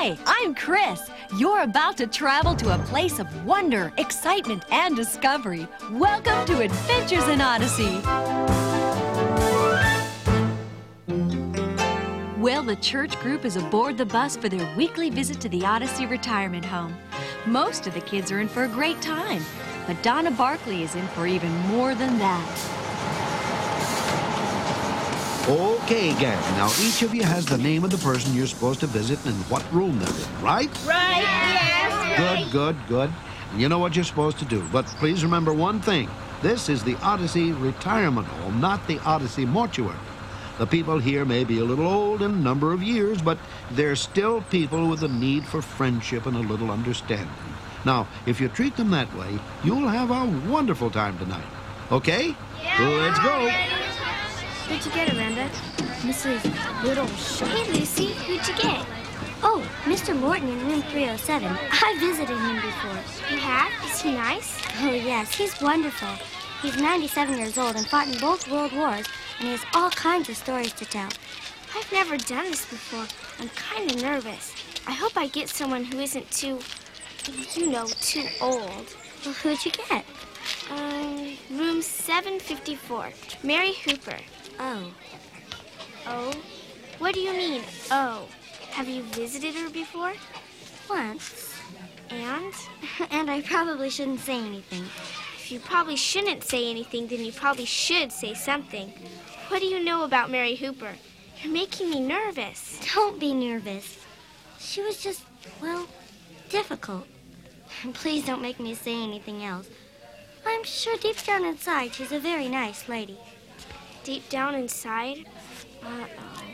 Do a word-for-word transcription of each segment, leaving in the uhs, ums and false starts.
Hi, I'm Chris. You're about to travel to a place of wonder, excitement, and discovery. Welcome to Adventures in Odyssey. Well, the church group is aboard the bus for their weekly visit to the Odyssey retirement home. Most of the kids are in for a great time, but Donna Barkley is in for even more than that. Okay, gang. Now, each of you has the name of the person you're supposed to visit and what room they're in, right? Right. Yes. Good, good, good. You know what you're supposed to do. But please remember one thing. This is the Odyssey retirement home, not the Odyssey mortuary. The people here may be a little old in a number of years, but they're still people with a need for friendship and a little understanding. Now, if you treat them that way, you'll have a wonderful time tonight. Okay? Yeah. Let's go. Who'd you get, Amanda? Missus Little Sh- Hey, Lucy, who'd you get? Oh, Mister Morton in room three oh seven. I visited him before. You have? Is he nice? Oh, yes, he's wonderful. He's ninety-seven years old and fought in both world wars, and he has all kinds of stories to tell. I've never done this before. I'm kind of nervous. I hope I get someone who isn't too, you know, too old. Well, who'd you get? Um, room seven fifty-four, Mary Hooper. Oh. Oh? What do you mean, oh? Have you visited her before? Once. And? And I probably shouldn't say anything. If you probably shouldn't say anything, then you probably should say something. What do you know about Mary Hooper? You're making me nervous. Don't be nervous. She was just, well, difficult. Please don't make me say anything else. I'm sure deep down inside she's a very nice lady. Deep down inside? Uh-oh.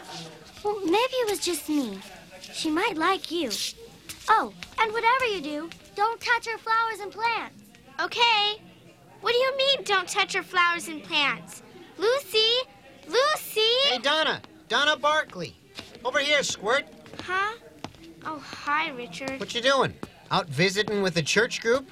Well, maybe it was just me. She might like you. Oh, and whatever you do, don't touch her flowers and plants. Okay. What do you mean, don't touch her flowers and plants? Lucy! Lucy! Hey, Donna. Donna Barkley. Over here, Squirt. Huh? Oh, hi, Richard. What you doing? Out visiting with the church group?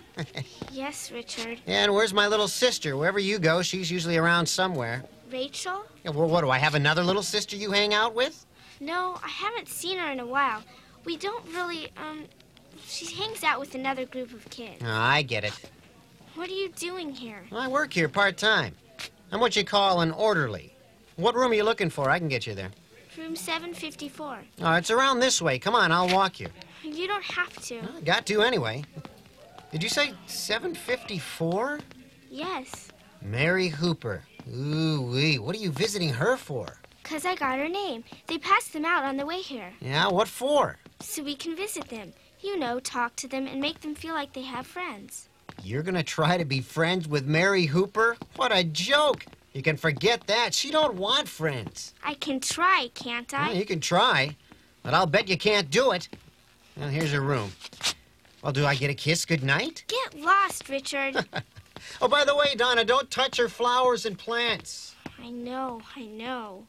Yes, Richard. Yeah, and where's my little sister? Wherever you go, she's usually around somewhere. Rachel? Yeah, well, what, do I have another little sister you hang out with? No, I haven't seen her in a while. We don't really, um, she hangs out with another group of kids. Oh, I get it. What are you doing here? Well, I work here part-time. I'm what you call an orderly. What room are you looking for? I can get you there. Room seven fifty-four. Oh, it's around this way. Come on, I'll walk you. You don't have to. Well, I got to anyway. Did you say seven fifty-four? Yes. Mary Hooper. Ooh-wee. What are you visiting her for? Because I got her name. They passed them out on the way here. Yeah, what for? So we can visit them. You know, talk to them and make them feel like they have friends. You're gonna try to be friends with Mary Hooper? What a joke! You can forget that. She don't want friends. I can try, can't I? Well, you can try, but I'll bet you can't do it. Well, here's her room. Well, do I get a kiss goodnight? Get lost, Richard. Oh, by the way, Donna, don't touch her flowers and plants. I know, I know.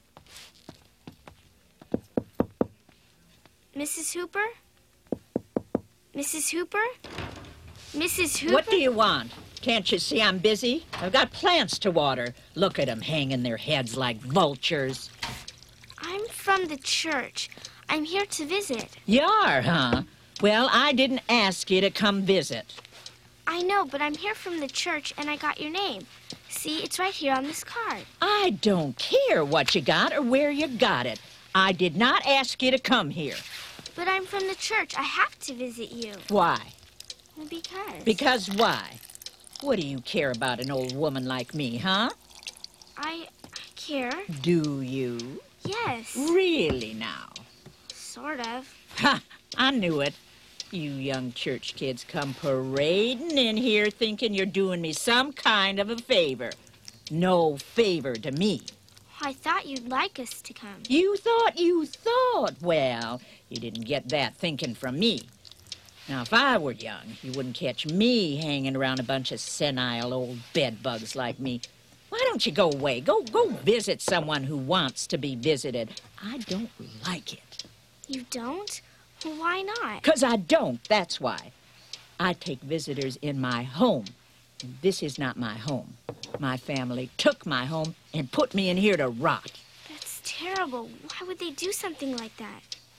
Missus Hooper? Missus Hooper? Missus Hooper? What do you want? Can't you see I'm busy? I've got plants to water. Look at 'em hanging their heads like vultures. I'm from the church. I'm here to visit. You are, huh? Well, I didn't ask you to come visit. I know, but I'm here from the church, and I got your name. See, it's right here on this card. I don't care what you got or where you got it. I did not ask you to come here. But I'm from the church. I have to visit you. Why? Well, because. Because why? What do you care about an old woman like me, huh? I, I care. Do you? Yes. Really now? Sort of. Ha! I knew it. You young church kids come parading in here thinking you're doing me some kind of a favor. No favor to me. I thought you'd like us to come. You thought you thought. Well, you didn't get that thinking from me. Now, if I were young, you wouldn't catch me hanging around a bunch of senile old bedbugs like me. Why don't you go away? Go, go visit someone who wants to be visited. I don't like it. You don't? Well, why not? 'Cause I don't, that's why. I take visitors in my home. And this is not my home. My family took my home and put me in here to rot. That's terrible. Why would they do something like that?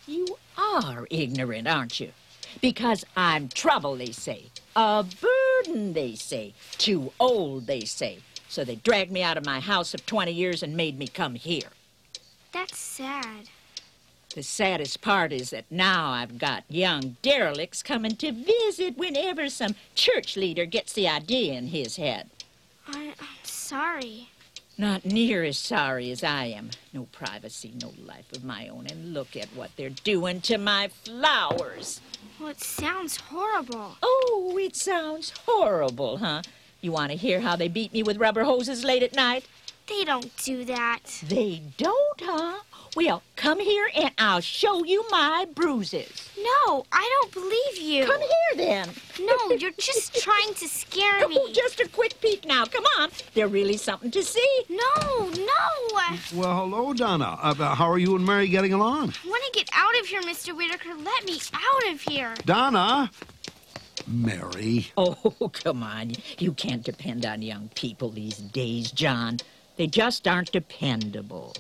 You are ignorant, aren't you? Because I'm trouble, they say. A burden, they say. Too old, they say. So they dragged me out of my house of twenty years and made me come here. That's sad. The saddest part is that now I've got young derelicts coming to visit whenever some church leader gets the idea in his head. I, I'm sorry. Not near as sorry as I am. No privacy, no life of my own. And look at what they're doing to my flowers. Well, it sounds horrible. Oh, it sounds horrible, huh? You want to hear how they beat me with rubber hoses late at night? They don't do that. They don't, huh? Well, come here and I'll show you my bruises. No, I don't believe you. Come here, then. No, you're just trying to scare me. Oh, just a quick peek now. Come on. There's really something to see. No, no. Well, hello, Donna. Uh, how are you and Mary getting along? I want to get out of here, Mister Whitaker. Let me out of here. Donna! Mary. Oh, come on. You can't depend on young people these days, John. They just aren't dependable.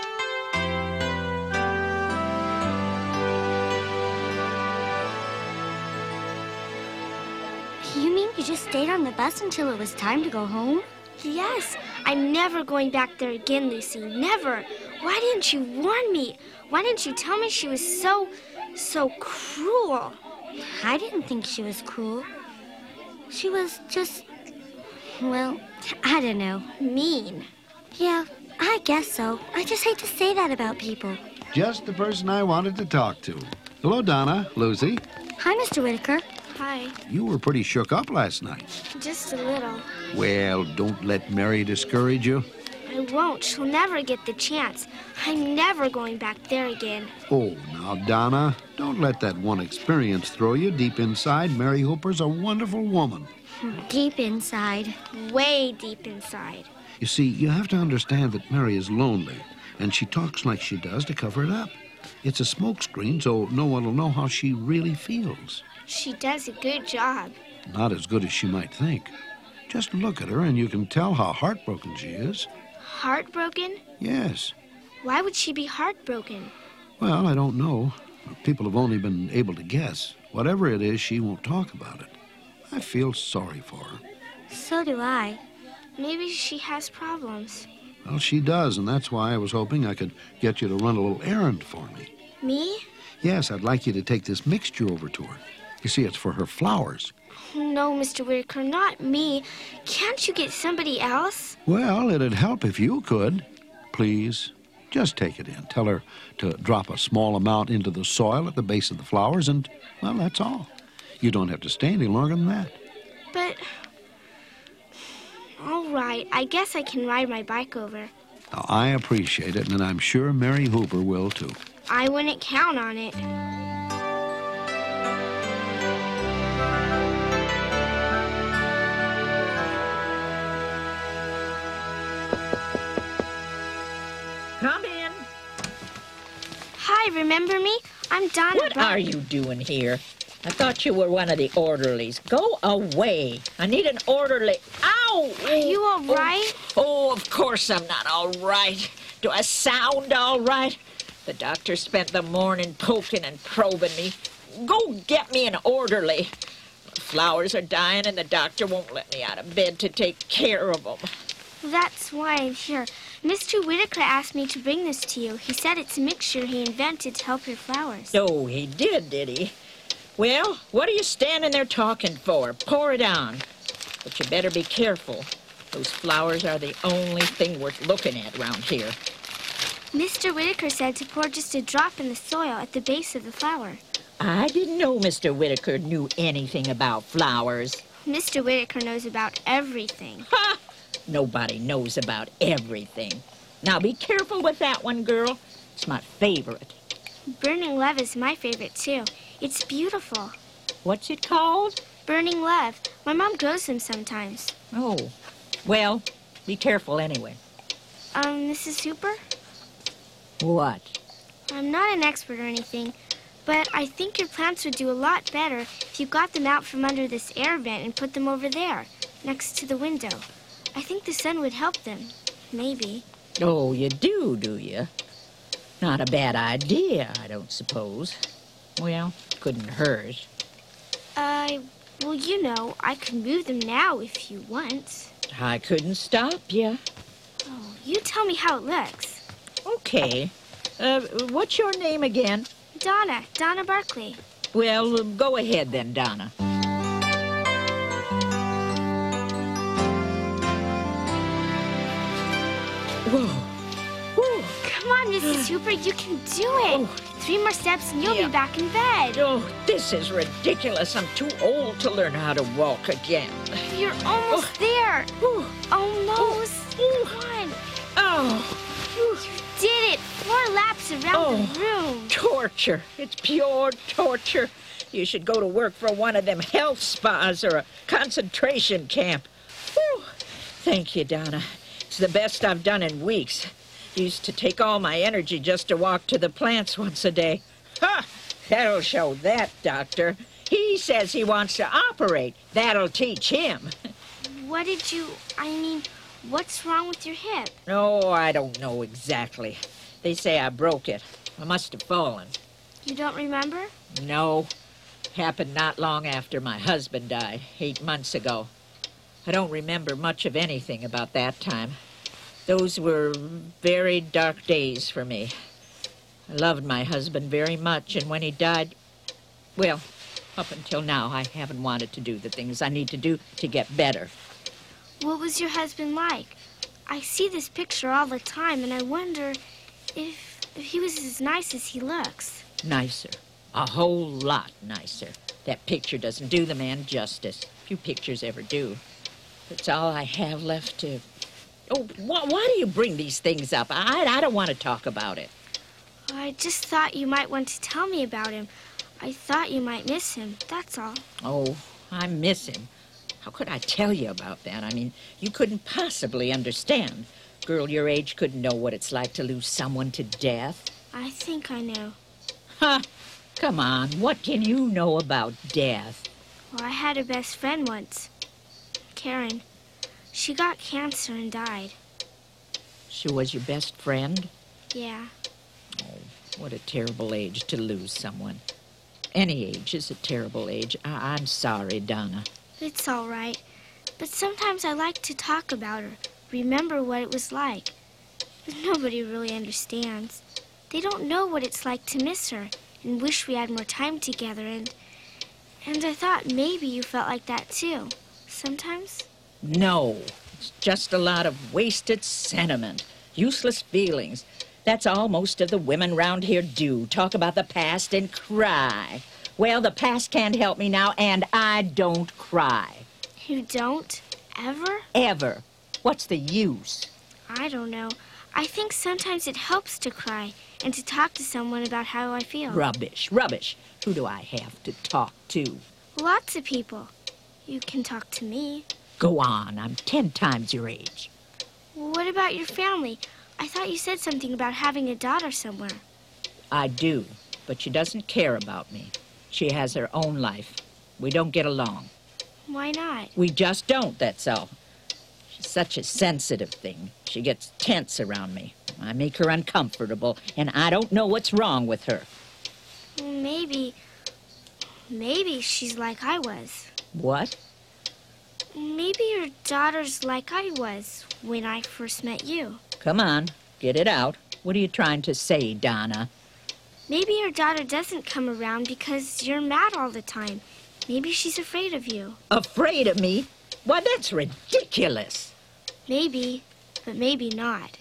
You mean you just stayed on the bus until it was time to go home? Yes. I'm never going back there again, Lucy. Never. Why didn't you warn me? Why didn't you tell me she was so, so cruel? I didn't think she was cruel. She was just, well, I don't know, mean. Yeah, I guess so. I just hate to say that about people. Just the person I wanted to talk to. Hello, Donna. Lucy. Hi, Mister Whitaker. Hi. You were pretty shook up last night. Just a little. Well, don't let Mary discourage you. I won't. She'll never get the chance. I'm never going back there again. Oh, now, Donna, don't let that one experience throw you. Deep inside, Mary Hooper's a wonderful woman. Deep inside. Way deep inside. You see, you have to understand that Mary is lonely, and she talks like she does to cover it up. It's a smokescreen, so no one will know how she really feels. She does a good job. Not as good as she might think. Just look at her, and you can tell how heartbroken she is. Heartbroken? Yes. Why would she be heartbroken? Well, I don't know. People have only been able to guess. Whatever it is, she won't talk about it. I feel sorry for her. So do I. Maybe she has problems. Well, she does, and that's why I was hoping I could get you to run a little errand for me. Me? Yes, I'd like you to take this mixture over to her. You see, it's for her flowers. No, Mister Whitaker, not me. Can't you get somebody else? Well, it'd help if you could. Please, just take it in. Tell her to drop a small amount into the soil at the base of the flowers, and, well, that's all. You don't have to stay any longer than that. But... all right, I guess I can ride my bike over. Now, I appreciate it, and I'm sure Mary Hooper will, too. I wouldn't count on it. Come in. Hi, remember me? I'm Donna. What Buck. are you doing here? I thought you were one of the orderlies. Go away. I need an orderly. Ow! Are you all right? Oh, oh, of course I'm not all right. Do I sound all right? The doctor spent the morning poking and probing me. Go get me an orderly. The flowers are dying and the doctor won't let me out of bed to take care of them. That's why I'm here. Mister Whitaker asked me to bring this to you. He said it's a mixture he invented to help your flowers. Oh, he did, did he? Well, what are you standing there talking for? Pour it on. But you better be careful. Those flowers are the only thing worth looking at around here. Mister Whitaker said to pour just a drop in the soil at the base of the flower. I didn't know Mister Whitaker knew anything about flowers. Mister Whitaker knows about everything. Ha! Nobody knows about everything. Now be careful with that one, girl. It's my favorite. Burning Love is my favorite, too. It's beautiful. What's it called? Burning Love. My mom grows them sometimes. Oh, well, be careful anyway. Um, Missus Hooper? What? I'm not an expert or anything, but I think your plants would do a lot better if you got them out from under this air vent and put them over there, next to the window. I think the sun would help them. Maybe. Oh, you do, do you? Not a bad idea, I don't suppose. Well, couldn't hurt. Uh, well, you know, I could move them now if you want. I couldn't stop you. Oh, you tell me how it looks. Okay. Uh, what's your name again? Donna, Donna Barkley. Well, go ahead then, Donna. Whoa. Whoa. Come on, Missus Hooper, you can do it. Oh. Three more steps and you'll Yeah. be back in bed. Oh, this is ridiculous. I'm too old to learn how to walk again. You're almost there. Whew. Almost. Oh. Come on. Oh, You did it. Four laps around Oh. the room. torture. It's pure torture. You should go to work for one of them health spas or a concentration camp. Whew. Thank you, Donna. It's the best I've done in weeks. Used to take all my energy just to walk to the plants once a day. Ha! That'll show that doctor. He says he wants to operate. That'll teach him. What did you... I mean, what's wrong with your hip? Oh, I don't know exactly. They say I broke it. I must have fallen. You don't remember? No. Happened not long after my husband died, eight months ago. I don't remember much of anything about that time. Those were very dark days for me. I loved my husband very much, and when he died, well, up until now, I haven't wanted to do the things I need to do to get better. What was your husband like? I see this picture all the time, and I wonder if, if he was as nice as he looks. Nicer. A whole lot nicer. That picture doesn't do the man justice. Few pictures ever do. It's all I have left to... Oh, wh why do you bring these things up? I, I don't want to talk about it. I just thought you might want to tell me about him. I thought you might miss him, that's all. Oh, I miss him. How could I tell you about that? I mean, you couldn't possibly understand. Girl your age couldn't know what it's like to lose someone to death. I think I know. Huh? Come on, what can you know about death? Well, I had a best friend once, Karen. She got cancer and died. She was your best friend? Yeah. Oh, what a terrible age to lose someone. Any age is a terrible age. I I'm sorry, Donna. It's all right. But sometimes I like to talk about her, remember what it was like. But nobody really understands. They don't know what it's like to miss her and wish we had more time together, and... And I thought maybe you felt like that too. Sometimes? No, it's just a lot of wasted sentiment, useless feelings. That's all most of the women round here do, talk about the past and cry. Well, the past can't help me now, and I don't cry. You don't? Ever? Ever. What's the use? I don't know. I think sometimes it helps to cry and to talk to someone about how I feel. Rubbish, rubbish. Who do I have to talk to? Lots of people. You can talk to me. Go on, I'm ten times your age. Well, what about your family? I thought you said something about having a daughter somewhere. I do, but she doesn't care about me. She has her own life. We don't get along. Why not? We just don't, that's all. She's such a sensitive thing. She gets tense around me. I make her uncomfortable, and I don't know what's wrong with her. Well, maybe... Maybe she's like I was. What? Maybe your daughter's like I was when I first met you. Come on, get it out. What are you trying to say, Donna? Maybe your daughter doesn't come around because you're mad all the time. Maybe she's afraid of you. Afraid of me? Why, that's ridiculous. Maybe, but maybe not.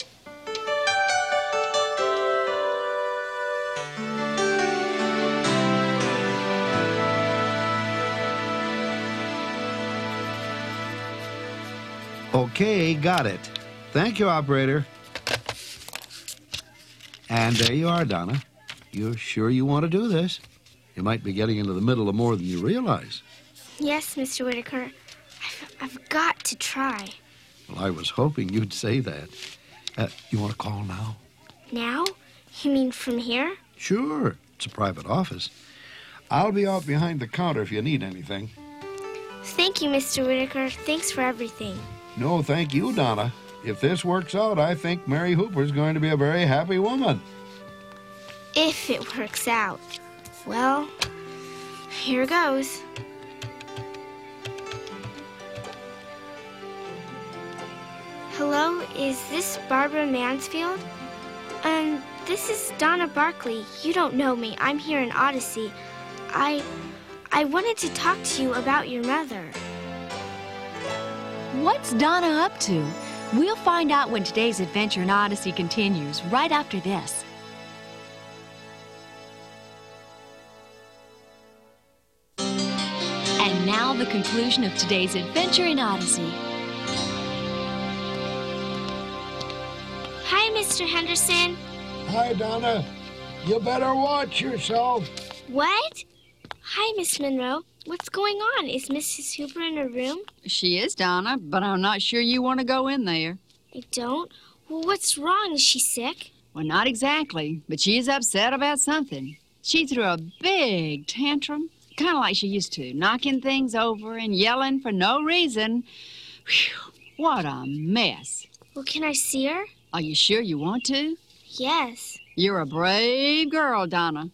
Okay, got it. Thank you, operator. And there you are, Donna. You're sure you want to do this? You might be getting into the middle of more than you realize. Yes, Mister Whitaker. I've, I've got to try. Well, I was hoping you'd say that. Uh, you want to call now? Now? You mean from here? Sure. It's a private office. I'll be out behind the counter if you need anything. Thank you, Mister Whitaker. Thanks for everything. No, thank you, Donna. If this works out, I think Mary Hooper's going to be a very happy woman. If it works out. Well, here goes. Hello, is this Barbara Mansfield? Um, this is Donna Barkley. You don't know me. I'm here in Odyssey. I... I wanted to talk to you about your mother. What's Donna up to? We'll find out when today's adventure in Odyssey continues, right after this. And now the conclusion of today's adventure in Odyssey. Hi, Mister Henderson. Hi, Donna. You better watch yourself. What? Hi, Miss Monroe. What's going on? Is Missus Hooper in her room? She is, Donna, but I'm not sure you want to go in there. I don't. Well, what's wrong? Is she sick? Well, not exactly, but she's upset about something. She threw a big tantrum, kind of like she used to, knocking things over and yelling for no reason. Whew, what a mess. Well, can I see her? Are you sure you want to? Yes. You're a brave girl, Donna.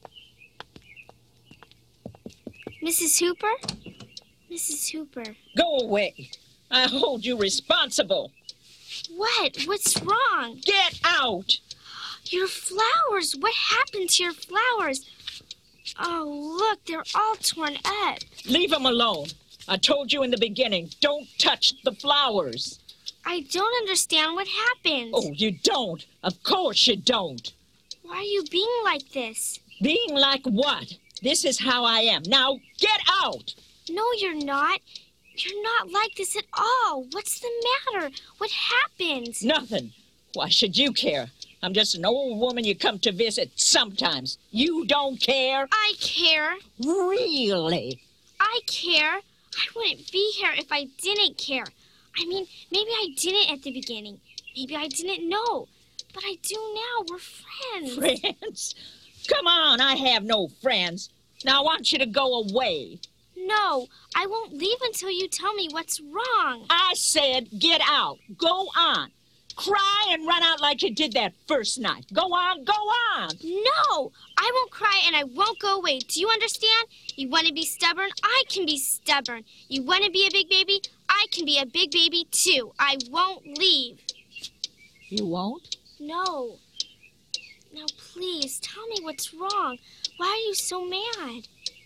Missus Hooper? Missus Hooper. Go away. I hold you responsible. What? What's wrong? Get out! Your flowers. What happened to your flowers? Oh, look, they're all torn up. Leave them alone. I told you in the beginning, don't touch the flowers. I don't understand what happened. Oh, you don't? Of course you don't. Why are you being like this? Being like what? This is how I am. Now, get out! No, you're not. You're not like this at all. What's the matter? What happened? Nothing. Why should you care? I'm just an old woman you come to visit sometimes. You don't care? I care. Really? I care. I wouldn't be here if I didn't care. I mean, maybe I didn't at the beginning. Maybe I didn't know. But I do now. We're friends. Friends? Come on, I have no friends. Now I want you to go away. No, I won't leave until you tell me what's wrong. I said get out. Go on. Cry and run out like you did that first night. Go on, go on. No, I won't cry and I won't go away. Do you understand? You want to be stubborn? I can be stubborn. You want to be a big baby? I can be a big baby too. I won't leave. You won't? No. Now, please, tell me what's wrong. Why are you so mad?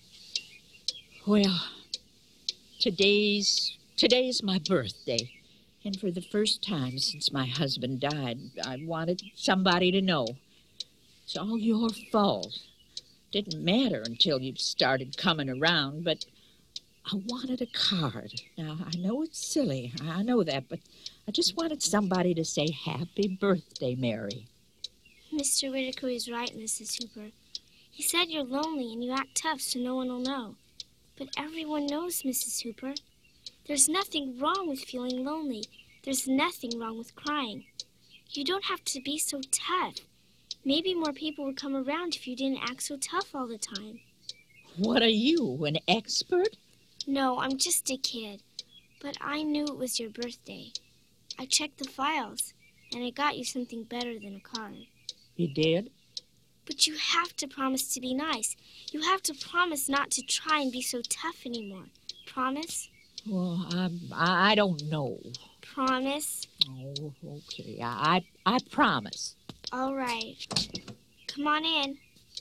Well, today's today's my birthday. And for the first time since my husband died, I wanted somebody to know. It's all your fault. Didn't matter until you started coming around, but I wanted a card. Now, I know it's silly. I know that, but I just wanted somebody to say happy birthday, Mary. Mister Whitaker is right, Missus Hooper. He said you're lonely and you act tough so no one will know. But everyone knows, Missus Hooper. There's nothing wrong with feeling lonely. There's nothing wrong with crying. You don't have to be so tough. Maybe more people would come around if you didn't act so tough all the time. What are you, an expert? No, I'm just a kid. But I knew it was your birthday. I checked the files, and I got you something better than a card. You did? But you have to promise to be nice. You have to promise not to try and be so tough anymore. Promise? Well, I, I don't know. Promise? Oh, okay. I, I, I promise. All right. Come on in.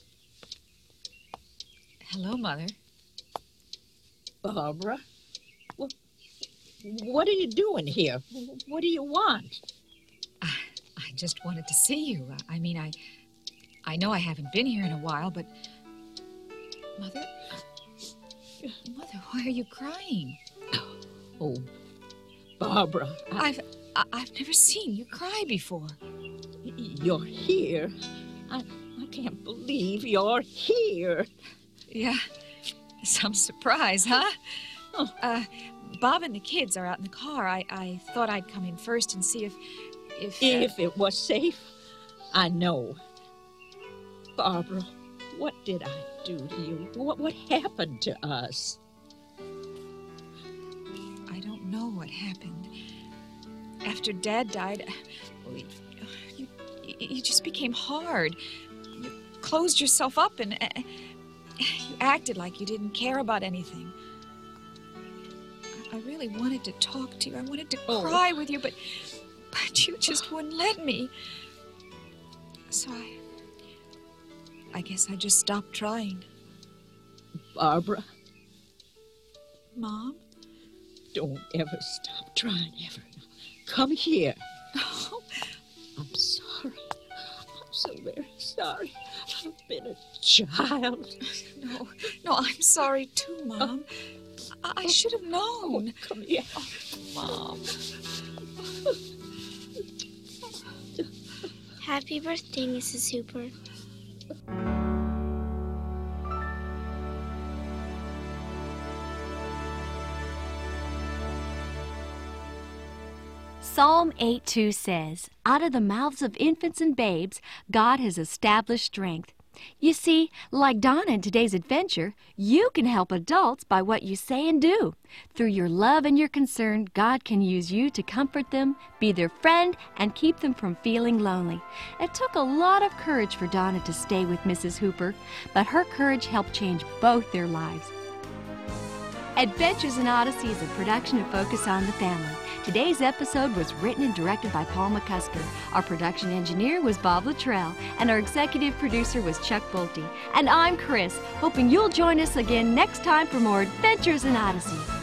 Hello, Mother. Barbara? What, what are you doing here? What do you want? I, I just wanted to see you. I mean, I, I know I haven't been here in a while, but... Mother? Mother, why are you crying? Oh, Barbara. I, I've I, I've never seen you cry before. You're here. I, I can't believe you're here. Yeah, some surprise, huh? Oh. Uh, Bob and the kids are out in the car. I, I thought I'd come in first and see if... If, uh, If it was safe, I know. Barbara, what did I do to you? What, what happened to us? I don't know what happened. After Dad died, well, you, you, you just became hard. You closed yourself up and uh, you acted like you didn't care about anything. I, I really wanted to talk to you. I wanted to Oh. cry with you, but, but you just wouldn't let me. So I, I guess I just stopped trying. Barbara, Mom? don't ever stop trying, ever. Come here. Oh, I'm sorry. I'm so very sorry. I've been a child. no, no, I'm sorry too, Mom. I, I should have known. Come here. Mom. Happy birthday, Missus Hooper. Psalm eight two says, "Out of the mouths of infants and babes, God has established strength." You see, like Donna in today's adventure, you can help adults by what you say and do. Through your love and your concern, God can use you to comfort them, be their friend, and keep them from feeling lonely. It took a lot of courage for Donna to stay with Missus Hooper, but her courage helped change both their lives. Adventures in Odyssey is a production of Focus on the Family. Today's episode was written and directed by Paul McCusker. Our production engineer was Bob Luttrell, and our executive producer was Chuck Bolte. And I'm Chris, hoping you'll join us again next time for more Adventures in Odyssey.